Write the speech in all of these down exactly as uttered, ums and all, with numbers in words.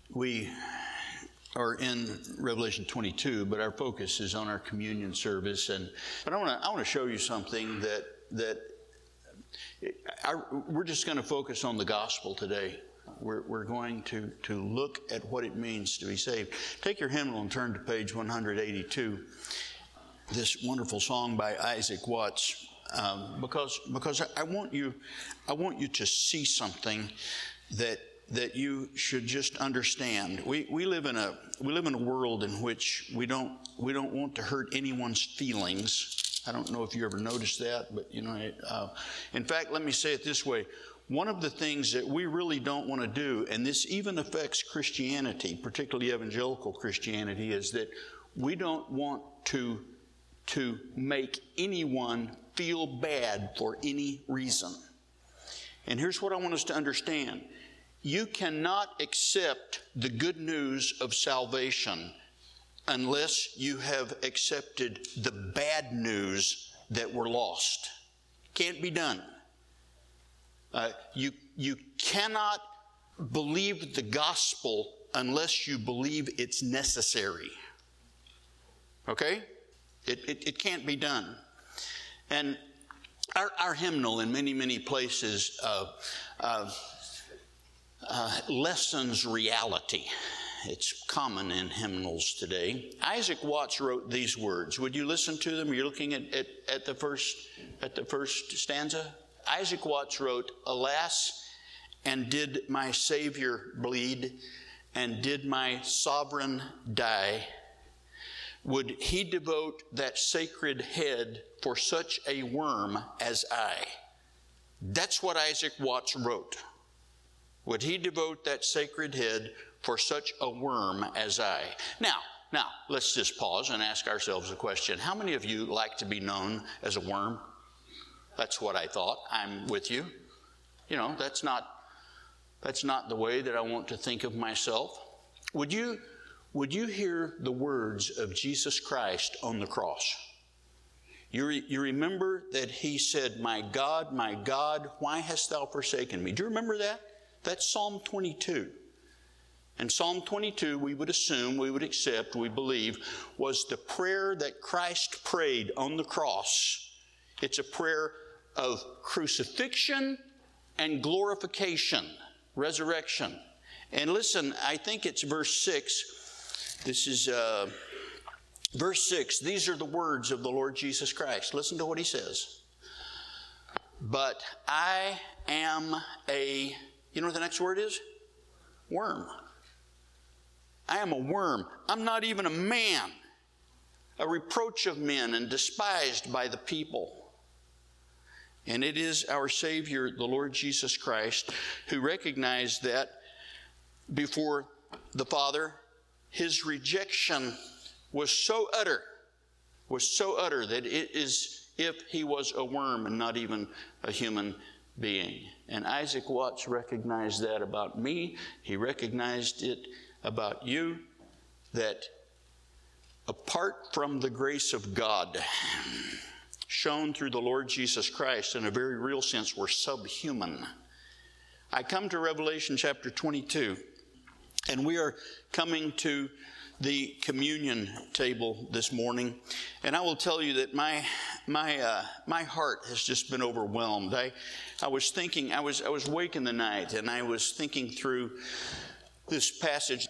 We are in Revelation twenty-two, but our focus is on our communion service. And but I want to I want to show you something that that I, we're just going to focus on the gospel today. We're we're going to to look at what it means to be saved. Take your hymnal and turn to page one eighty-two. This wonderful song by Isaac Watts, um, because because I, I want you I want you to see something that. that you should just understand. We we live in a we live in a world in which we don't we don't want to hurt anyone's feelings. I don't know if you ever noticed that, but you know, uh, in fact, let me say it this way: one of the things that we really don't want to do, and this even affects Christianity, particularly evangelical Christianity, is that we don't want to to make anyone feel bad for any reason. And here's what I want us to understand. You cannot accept the good news of salvation unless you have accepted the bad news that we're lost. Can't be done. Uh, you, you cannot believe the gospel unless you believe it's necessary. Okay? It, it, it can't be done. And our, our hymnal in many, many places uh, uh, Uh, lessons reality. It's common in hymnals today. Isaac Watts wrote these words. Would you listen to them? You're looking at, at, at the first at the first stanza. Isaac Watts wrote, "Alas, and did my Savior bleed, and did my sovereign die, would he devote that sacred head for such a worm as I?" That's what Isaac Watts wrote. Would he devote that sacred head for such a worm as I? Now, now, let's just pause and ask ourselves a question. How many of you like to be known as a worm? That's what I thought. I'm with you. You know, that's not, that's not the way that I want to think of myself. Would you, would you hear the words of Jesus Christ on the cross? You, re, you remember that he said, "My God, my God, why hast thou forsaken me?" Do you remember that? That's Psalm twenty-two. And Psalm twenty-two, we would assume, we would accept, we believe, was the prayer that Christ prayed on the cross. It's a prayer of crucifixion and glorification, resurrection. And listen, I think it's verse six. This is uh, verse six. These are the words of the Lord Jesus Christ. Listen to what he says. "But I am a..." You know what the next word is? Worm. I am a worm. I'm not even a man, a reproach of men and despised by the people. And it is our Savior, the Lord Jesus Christ, who recognized that before the Father, his rejection was so utter, was so utter that it is if he was a worm and not even a human being. And Isaac Watts recognized that about me. He recognized it about you, that apart from the grace of God shown through the Lord Jesus Christ, in a very real sense, we're subhuman. I come to Revelation chapter twenty-two, and we are coming to the communion table this morning, and I will tell you that my my uh, my heart has just been overwhelmed. I I was thinking, I was I was awake in the night, and I was thinking through this passage.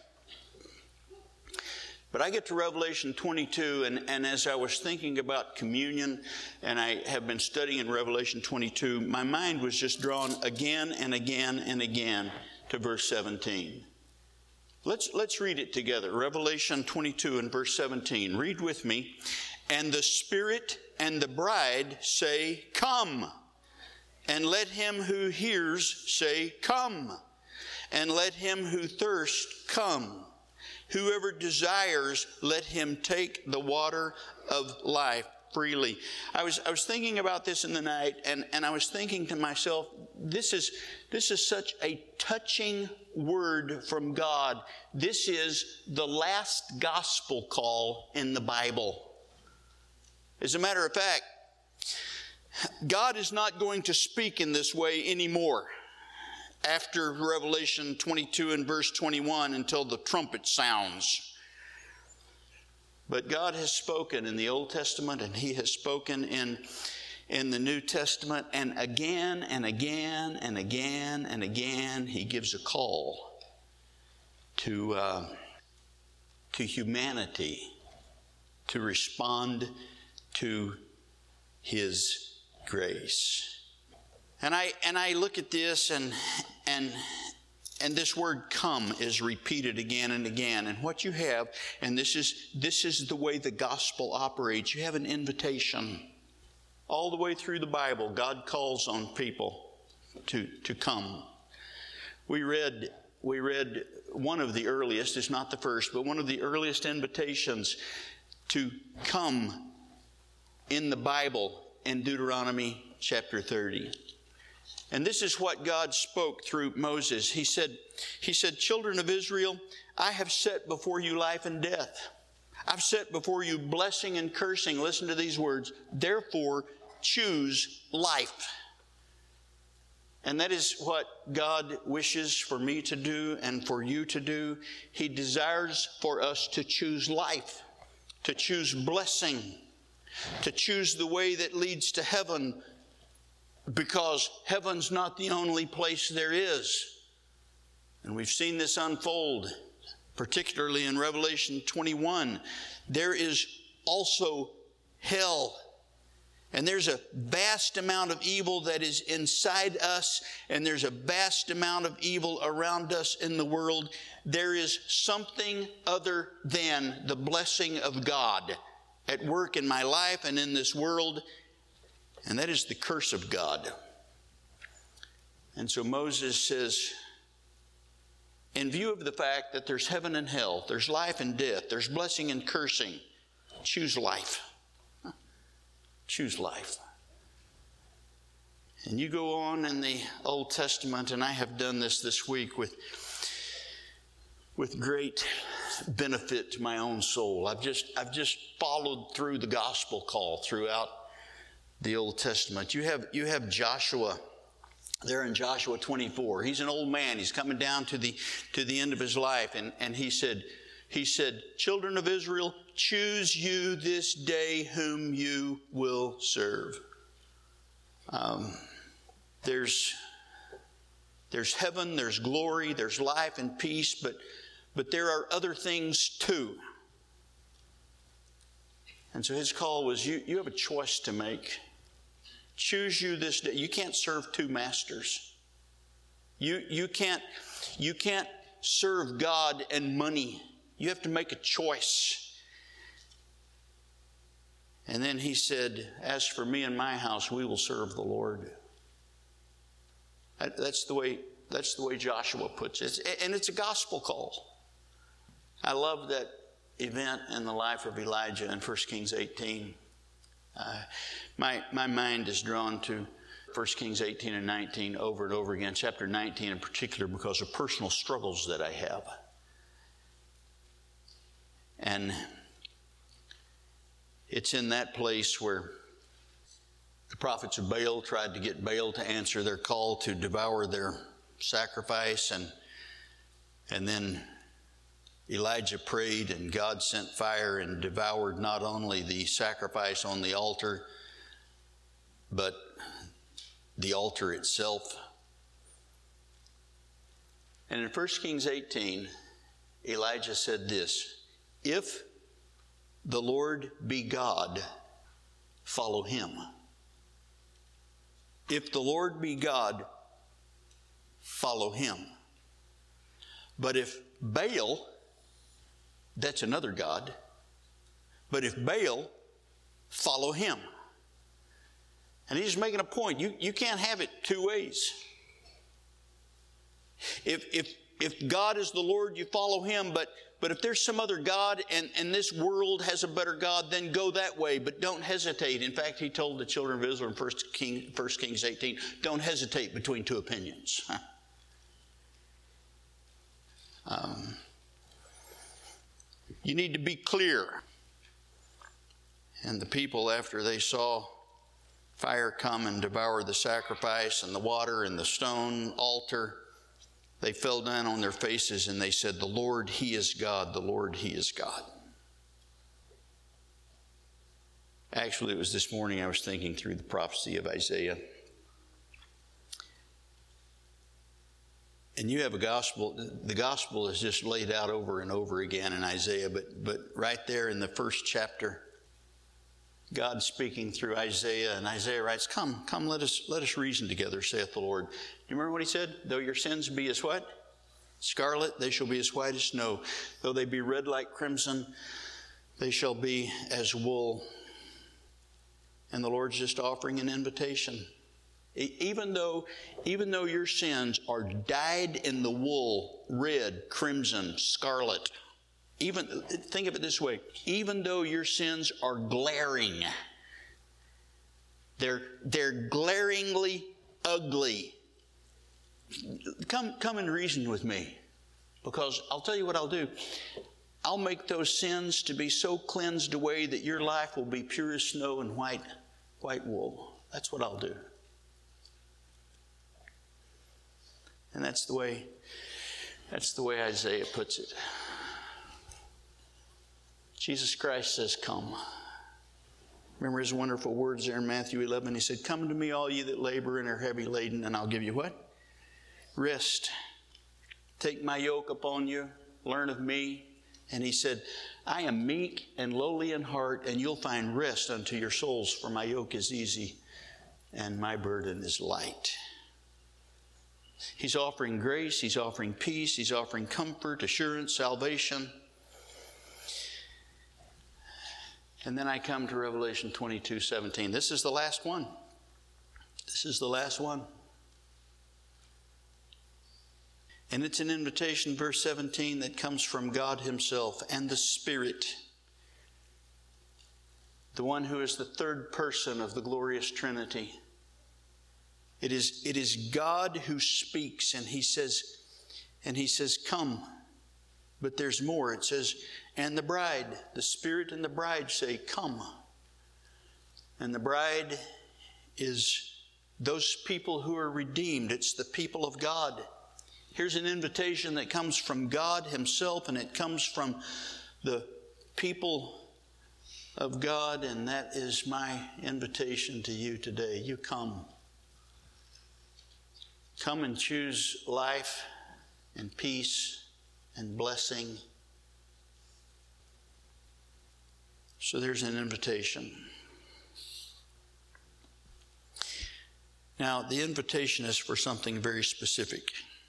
But I get to Revelation twenty-two, and, and as I was thinking about communion, and I have been studying Revelation twenty-two, my mind was just drawn again and again and again to verse seventeen. Let's, let's read it together. Revelation twenty-two and verse seventeen. Read with me. "And the Spirit and the bride say, Come. And let him who hears say, Come. And let him who thirsts come. Whoever desires, let him take the water of life freely." I was I was thinking about this in the night, and, and I was thinking to myself, this is this is such a touching word from God. This is the last gospel call in the Bible. As a matter of fact, God is not going to speak in this way anymore. after Revelation twenty-two and verse twenty-one until the trumpet sounds. But God has spoken in the Old Testament, and He has spoken in, in the New Testament, and again and again and again and again He gives a call to, uh, to humanity to respond to His grace. And I and I look at this, and and and this word "come" is repeated again and again. And what you have, and this is this is the way the gospel operates. You have an invitation. All the way through the Bible, God calls on people to to come. We read we read one of the earliest, it's not the first, but one of the earliest invitations to come in the Bible in Deuteronomy chapter thirty. And this is what God spoke through Moses. He said, he said, "Children of Israel, I have set before you life and death. I've set before you blessing and cursing." Listen to these words. "Therefore, choose life." And that is what God wishes for me to do and for you to do. He desires for us to choose life, to choose blessing, to choose the way that leads to heaven, because heaven's not the only place there is. And we've seen this unfold, particularly in Revelation twenty-one. There is also hell. And there's a vast amount of evil that is inside us, and there's a vast amount of evil around us in the world. There is something other than the blessing of God at work in my life and in this world, and that is the curse of God. And so Moses says, in view of the fact that there's heaven and hell, there's life and death, there's blessing and cursing, choose life. Choose life. And you go on in the Old Testament, and I have done this this week with, with great benefit to my own soul. I've just, I've just followed through the gospel call throughout the Old Testament. You have, you have Joshua there in Joshua twenty-four. He's an old man. He's coming down to the, to the end of his life. And, and he said, he said, "Children of Israel, choose you this day whom you will serve." Um, there's, there's heaven, there's glory, there's life and peace, but, but there are other things too. And so his call was, you, you have a choice to make. Choose you this day. You can't serve two masters. You, you, can't, you can't serve God and money. You have to make a choice. And then he said, "As for me and my house, we will serve the Lord." That's the way, that's the way Joshua puts it. And it's a gospel call. I love that event in the life of Elijah in First Kings eighteen. Uh, my, my mind is drawn to First Kings eighteen and nineteen over and over again. Chapter nineteen in particular, because of personal struggles that I have. And it's in that place where the prophets of Baal tried to get Baal to answer their call to devour their sacrifice. And, and then Elijah prayed, and God sent fire and devoured not only the sacrifice on the altar, but the altar itself. And in First Kings eighteen, Elijah said this, "If the Lord be God, follow Him. If the Lord be God, follow Him. But if Baal," that's another god, "but if Baal, follow him." And he's making a point. You, you can't have it two ways. If, if, if God is the Lord, you follow Him, but But if there's some other God and, and this world has a better God, then go that way, but don't hesitate. In fact, he told the children of Israel in First King, First Kings eighteen, don't hesitate between two opinions. um, you need to be clear. And the people, after they saw fire come and devour the sacrifice and the water and the stone altar, they fell down on their faces and they said, "The Lord, He is God. The Lord, He is God." Actually, it was this morning I was thinking through the prophecy of Isaiah. And you have a gospel. The gospel is just laid out over and over again in Isaiah. But, but right there in the first chapter, God speaking through Isaiah, and Isaiah writes, Come, come, let us let us reason together, saith the Lord. Do you remember what he said? Though your sins be as what? Scarlet, they shall be as white as snow. Though they be red like crimson, they shall be as wool. And the Lord's just offering an invitation. Even though, even though your sins are dyed in the wool, red, crimson, scarlet, even, think of it this way, even though your sins are glaring, they're, they're glaringly ugly. Come, come and reason with me, because I'll tell you what I'll do. I'll make those sins to be so cleansed away that your life will be pure as snow and white, white wool. That's what I'll do. And that's the way, that's the way Isaiah puts it. Jesus Christ says, come. Remember his wonderful words there in Matthew eleven. He said, come to me, all ye that labor and are heavy laden, and I'll give you what? Rest. Take my yoke upon you. Learn of me. And he said, I am meek and lowly in heart, and you'll find rest unto your souls, for my yoke is easy and my burden is light. He's offering grace. He's offering peace. He's offering comfort, assurance, salvation. And then I come to Revelation twenty-two seventeen. This is the last one. This is the last one. And it's an invitation, verse seventeen, that comes from God himself and the Spirit, the one who is the third person of the glorious Trinity. It is, it is God who speaks, and he says, and he says, come. But there's more. It says, and the bride, the Spirit and the bride say, come. And the bride is those people who are redeemed. It's the people of God. Here's an invitation that comes from God himself, and it comes from the people of God, and that is my invitation to you today. You come. Come and choose life and peace and blessing. So there's an invitation. Now, the invitation is for something very specific.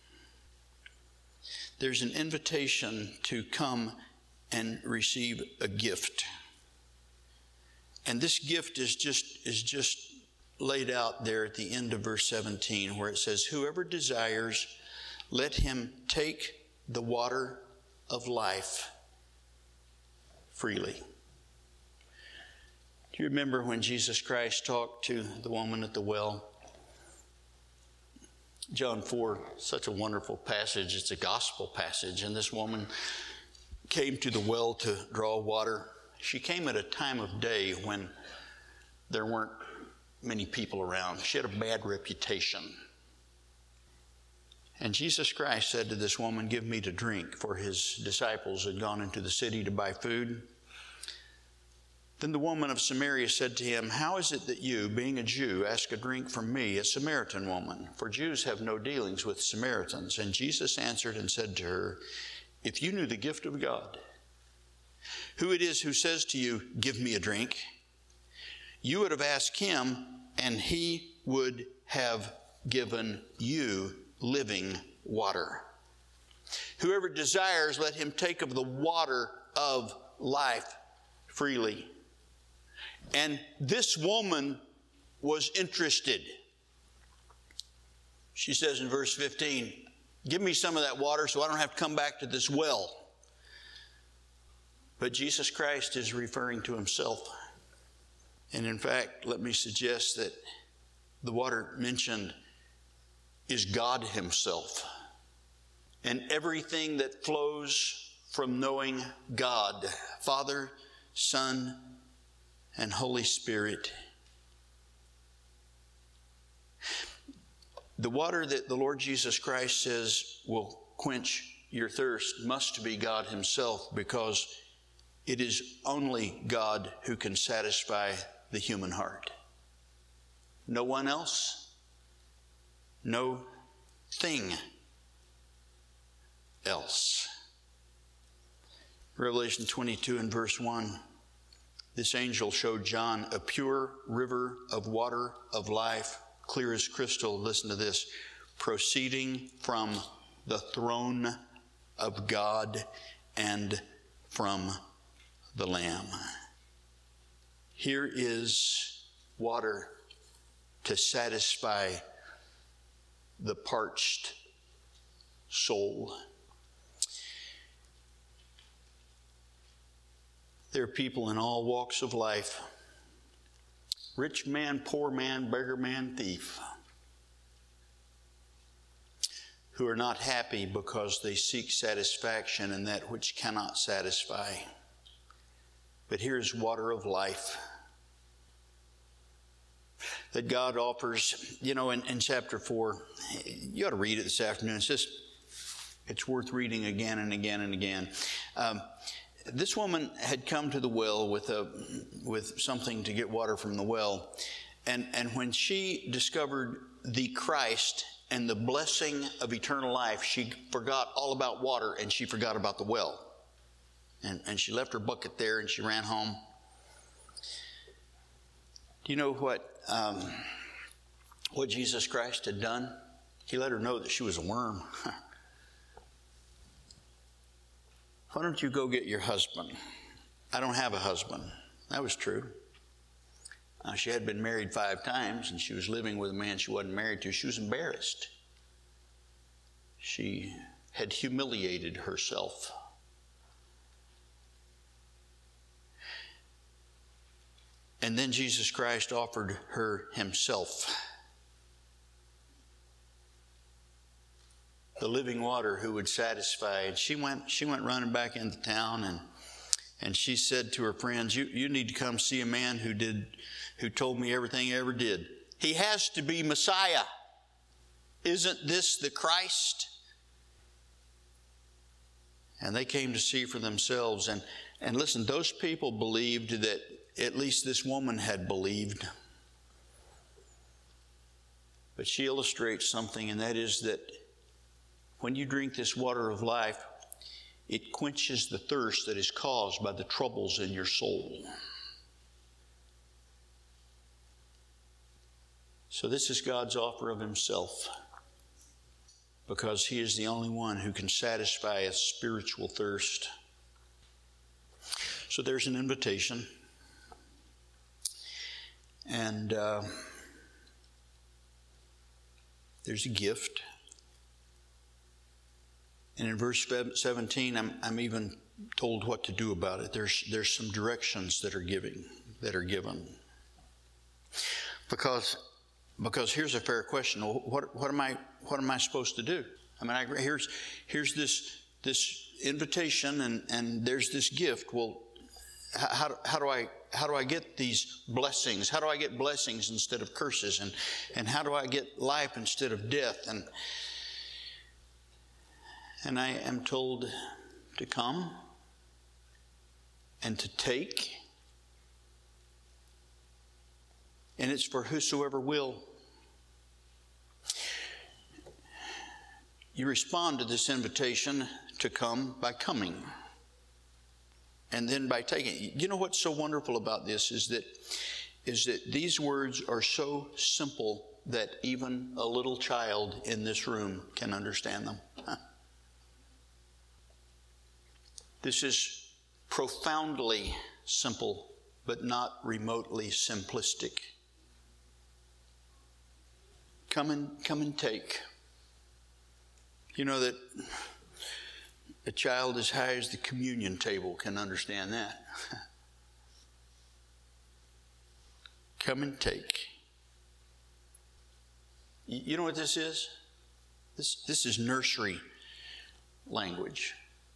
There's an invitation to come and receive a gift. And this gift is just, is just laid out there at the end of verse seventeen, where it says, whoever desires, let him take the water of life freely. Do you remember when Jesus Christ talked to the woman at the well? John four, such a wonderful passage. It's a gospel passage. And this woman came to the well to draw water. She came at a time of day when there weren't many people around. She had a bad reputation. And Jesus Christ said to this woman, give me to drink, for his disciples had gone into the city to buy food. Then the woman of Samaria said to him, how is it that you, being a Jew, ask a drink from me, a Samaritan woman? For Jews have no dealings with Samaritans. And Jesus answered and said to her, if you knew the gift of God, who it is who says to you, give me a drink, you would have asked him, and he would have given you living water. Whoever desires, let him take of the water of life freely. And this woman was interested. She says in verse fifteen, give me some of that water so I don't have to come back to this well. But Jesus Christ is referring to himself. And in fact, let me suggest that the water mentioned is God himself. And everything that flows from knowing God, Father, Son, and Holy Spirit. The water that the Lord Jesus Christ says will quench your thirst must be God himself, because it is only God who can satisfy the human heart. No one else, no thing else. Revelation twenty-two and verse one. This angel showed John a pure river of water of life, clear as crystal. Listen to this. Proceeding from the throne of God and from the Lamb. Here is water to satisfy the parched soul. There are people in all walks of life, rich man, poor man, beggar man, thief, who are not happy because they seek satisfaction in that which cannot satisfy. But here's water of life that God offers. You know, in, in chapter four, you ought to read it this afternoon. It's just, it's worth reading again and again and again. Um, This woman had come to the well with a with something to get water from the well. And, and when she discovered the Christ and the blessing of eternal life, she forgot all about water and she forgot about the well. And, and she left her bucket there and she ran home. Do you know what, um, what Jesus Christ had done? He let her know that she was a worm. Why don't you go get your husband? I don't have a husband. That was true. Uh, she had been married five times, and she was living with a man she wasn't married to. She was embarrassed. She had humiliated herself. And then Jesus Christ offered her himself, the living water who would satisfy. And she went she went running back into town, and and she said to her friends, you, you need to come see a man who did who told me everything he ever did. He has to be Messiah. Isn't this the Christ? And they came to see for themselves. And, and listen, those people believed that at least this woman had believed. But she illustrates something, and that is that when you drink this water of life, it quenches the thirst that is caused by the troubles in your soul. So this is God's offer of himself, because he is the only one who can satisfy a spiritual thirst. So there's an invitation. And uh, there's a gift. And in verse seventeen, I'm, I'm even told what to do about it. There's there's some directions that are giving that are given. Because because here's a fair question. What what am I what am I supposed to do? I mean, I, here's here's this this invitation, and, and there's this gift. Well, how how do I how do I get these blessings? How do I get blessings instead of curses? And and how do I get life instead of death? And And I am told to come and to take. And it's for whosoever will. You respond to this invitation to come by coming. And then by taking. You know what's so wonderful about this is that, is that these words are so simple that even a little child in this room can understand them. This is profoundly simple, but not remotely simplistic. Come and come and take. You know that a child as high as the communion table can understand that. Come and take. You know what this is? This this is nursery language.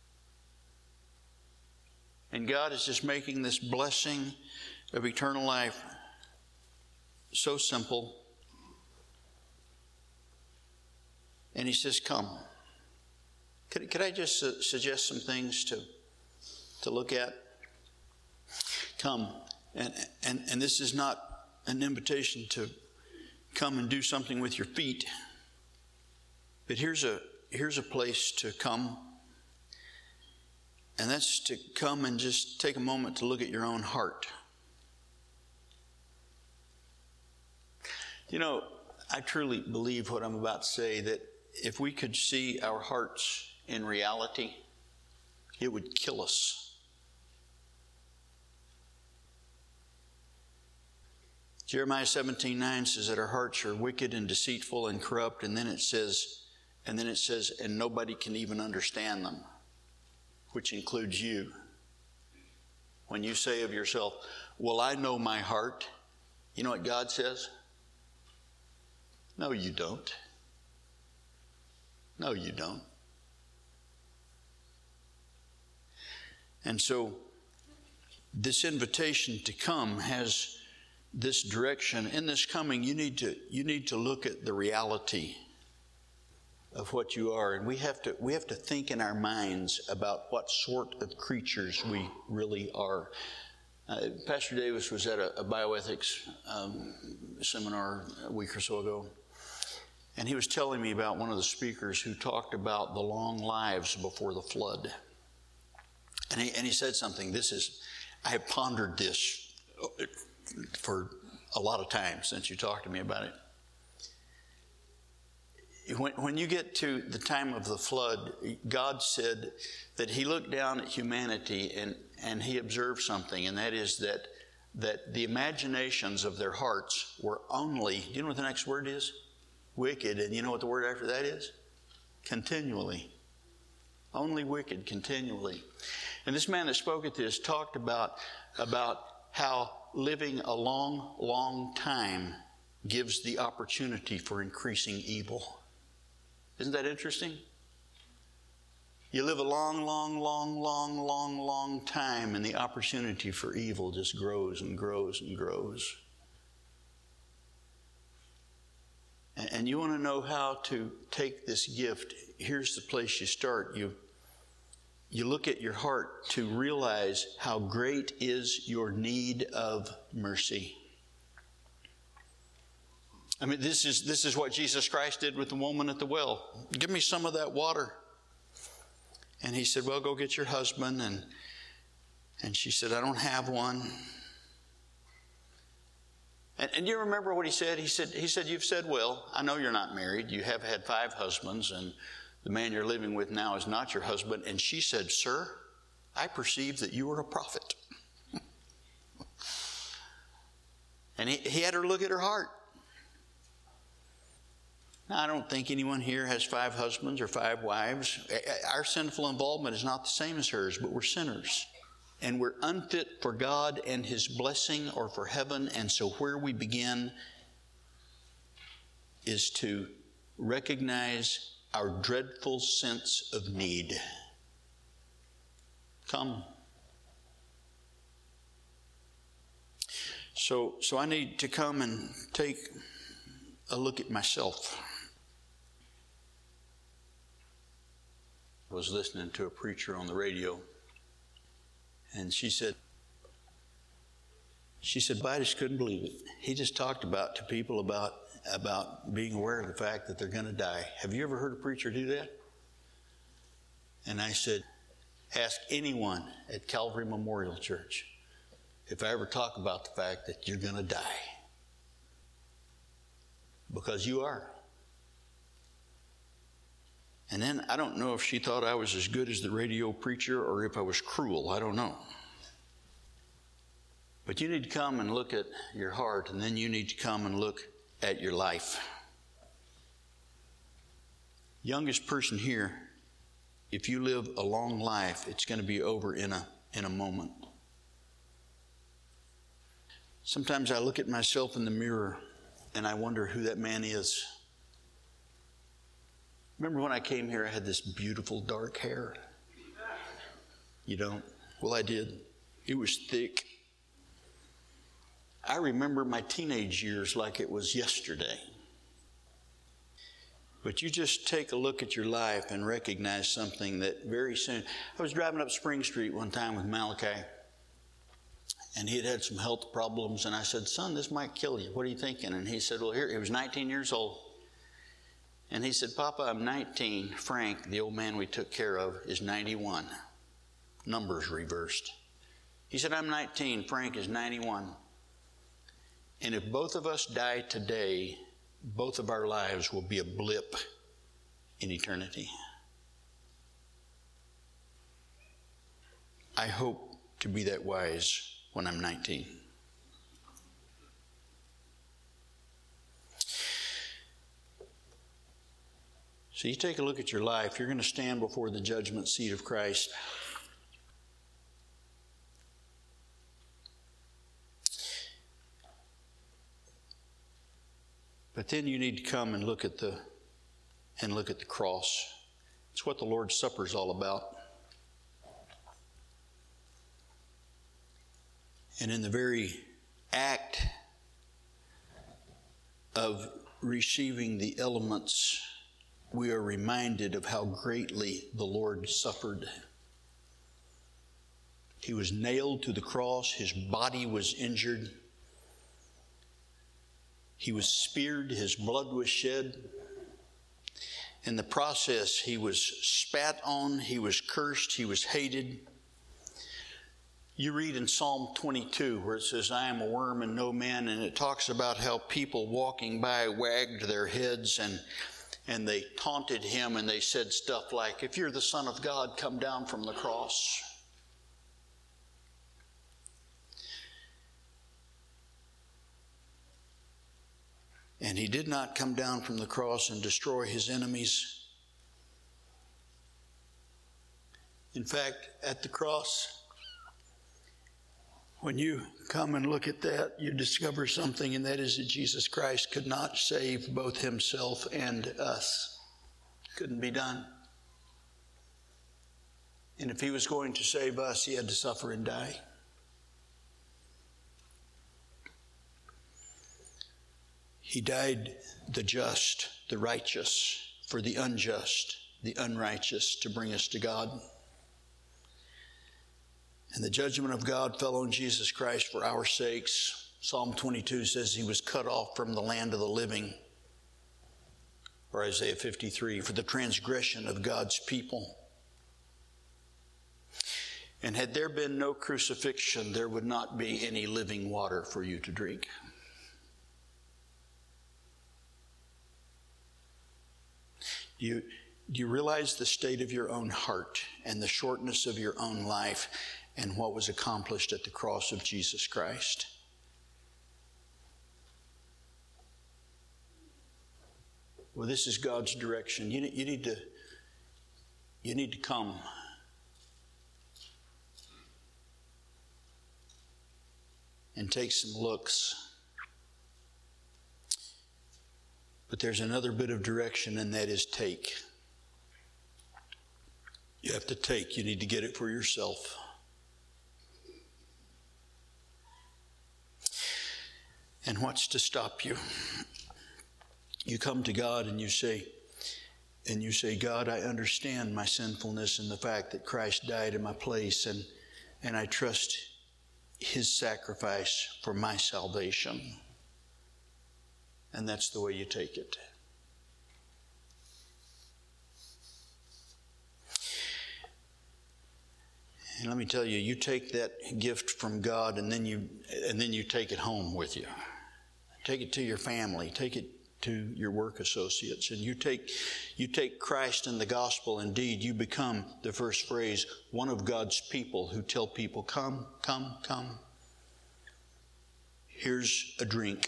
And God is just making this blessing of eternal life so simple. And he says, come. Could, could I just su- suggest some things to, to look at? Come. And, and, and this is not an invitation to come and do something with your feet. But here's a, here's a place to come. And that's to come and just take a moment to look at your own heart. You know, I truly believe what I'm about to say, that if we could see our hearts in reality, it would kill us. Jeremiah seventeen nine says that our hearts are wicked and deceitful and corrupt, and then it says, and then it says, and nobody can even understand them, which includes you. When you say of yourself, well, I know my heart, you know what God says? No, you don't. No, you don't. And so this invitation to come has this direction. In this coming, you need to you need to look at the reality of what you are, and we have to we have to think in our minds about what sort of creatures we really are. Uh, Pastor Davis was at a, a bioethics um, seminar a week or so ago, and he was telling me about one of the speakers who talked about the long lives before the flood. And he, and he said something. This is, I have pondered this for a lot of time since you talked to me about it. When, when you get to the time of the flood, God said that he looked down at humanity and, and he observed something, and that is that, that the imaginations of their hearts were only, do you know what the next word is? Wicked. And you know what the word after that is? Continually. Only wicked continually. And this man that spoke at this talked about, about how living a long, long time gives the opportunity for increasing evil. Isn't that interesting? You live a long, long, long, long, long, long time, and the opportunity for evil just grows and grows and grows. And, and you want to know how to take this gift. Here's the place you start. You You look at your heart to realize how great is your need of mercy. I mean, this is this is what Jesus Christ did with the woman at the well. Give me some of that water. And he said, well, go get your husband. And, and she said, I don't have one. And, and you remember what he said? He said, he said, you've said, well, I know you're not married. You have had five husbands, and the man you're living with now is not your husband. And she said, sir, I perceive that you are a prophet. And he, he had her look at her heart. Now, I don't think anyone here has five husbands or five wives. Our sinful involvement is not the same as hers, but we're sinners. And we're unfit for God and his blessing or for heaven. And so where we begin is to recognize our dreadful sense of need. Come. So, so I need to come and take a look at myself. I was listening to a preacher on the radio, and she said, she said, I just couldn't believe it. He just talked about to people about about being aware of the fact that they're going to die. Have you ever heard a preacher do that? And I said, ask anyone at Calvary Memorial Church if I ever talk about the fact that you're going to die. Because you are. And then I don't know if she thought I was as good as the radio preacher or if I was cruel. I don't know. But you need to come and look at your heart, and then you need to come and look at your life. Youngest person here, if you live a long life, it's going to be over in a in a moment. Sometimes I look at myself in the mirror and I wonder who that man is. Remember when I came here, I had this beautiful dark hair? You don't? Well, I did. It was thick. I remember my teenage years like it was yesterday. But you just take a look at your life and recognize something that very soon. I was driving up Spring Street one time with Malachi, and he had had some health problems, and I said, son, this might kill you. What are you thinking? And he said, well, here, he was nineteen years old. And he said, Papa, I'm nineteen. Frank, the old man we took care of, is ninety-one. Numbers reversed. He said, I'm nineteen. Frank is ninety-one. And if both of us die today, both of our lives will be a blip in eternity. I hope to be that wise when I'm nineteen. So you take a look at your life. You're going to stand before the judgment seat of Christ. But then you need to come and look at the and look at the cross. It's what the Lord's Supper is all about. And in the very act of receiving the elements, we are reminded of how greatly the Lord suffered. He was nailed to the cross. His body was injured. He was speared. His blood was shed. In the process, he was spat on. He was cursed. He was hated. You read in Psalm twenty-two where it says, I am a worm and no man, and it talks about how people walking by wagged their heads and and they taunted him, and they said stuff like, if you're the Son of God, come down from the cross. And he did not come down from the cross and destroy his enemies. In fact, at the cross, when you come and look at that, you discover something, and that is that Jesus Christ could not save both himself and us. Couldn't be done. And if he was going to save us, he had to suffer and die. He died the just, the righteous, for the unjust, the unrighteous, to bring us to God. And the judgment of God fell on Jesus Christ for our sakes. Psalm twenty-two says he was cut off from the land of the living. Or Isaiah fifty-three, for the transgression of God's people. And had there been no crucifixion, there would not be any living water for you to drink. Do you, do you realize the state of your own heart and the shortness of your own life and what was accomplished at the cross of Jesus Christ? Well, this is God's direction. You, you need to, you need to come. And take some looks. But there's another bit of direction, and that is take. You have to take. You need to get it for yourself. And what's to stop you? You come to God and you say, and you say, God, I understand my sinfulness and the fact that Christ died in my place, and, and I trust his sacrifice for my salvation. And that's the way you take it. And let me tell you, you take that gift from God, and then you and then you take it home with you. Take it to your family. Take it to your work associates. And you take you take Christ and the gospel. Indeed, you become, the first phrase, one of God's people who tell people, come, come, come. Here's a drink.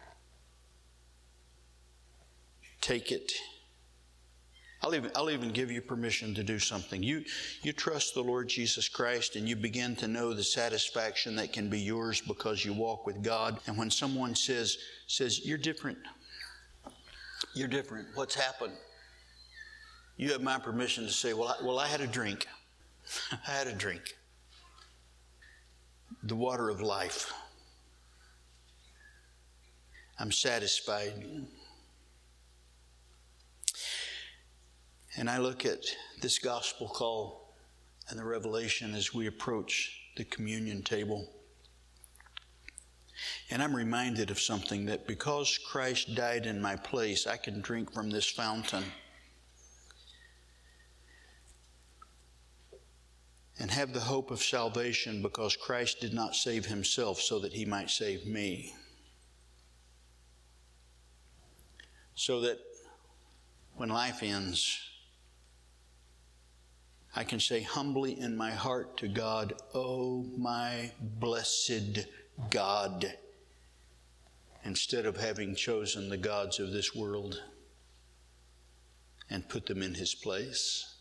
Take it. I'll even, I'll even give you permission to do something. You, you trust the Lord Jesus Christ, and you begin to know the satisfaction that can be yours because you walk with God. And when someone says, says, you're different. You're different. What's happened? You have my permission to say, well, I, well, I had a drink. I had a drink. The water of life. I'm satisfied. And I look at this gospel call and the revelation as we approach the communion table. And I'm reminded of something, that because Christ died in my place, I can drink from this fountain and have the hope of salvation, because Christ did not save himself so that he might save me. So that when life ends, I can say humbly in my heart to God, "Oh, my blessed God," instead of having chosen the gods of this world and put them in his place.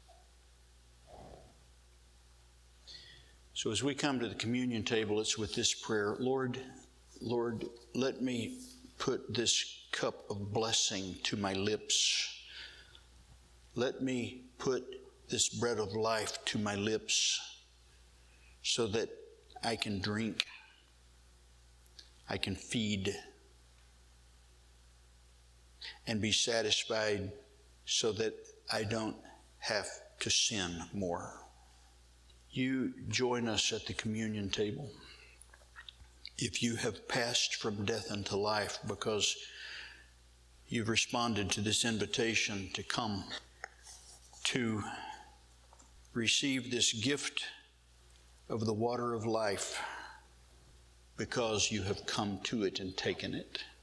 So as we come to the communion table, it's with this prayer: Lord, Lord, let me put this cup of blessing to my lips. Let me put this bread of life to my lips so that I can drink, I can feed, and be satisfied, so that I don't have to sin more. You join us at the communion table if you have passed from death unto life, because you've responded to this invitation to come to receive this gift of the water of life, because you have come to it and taken it.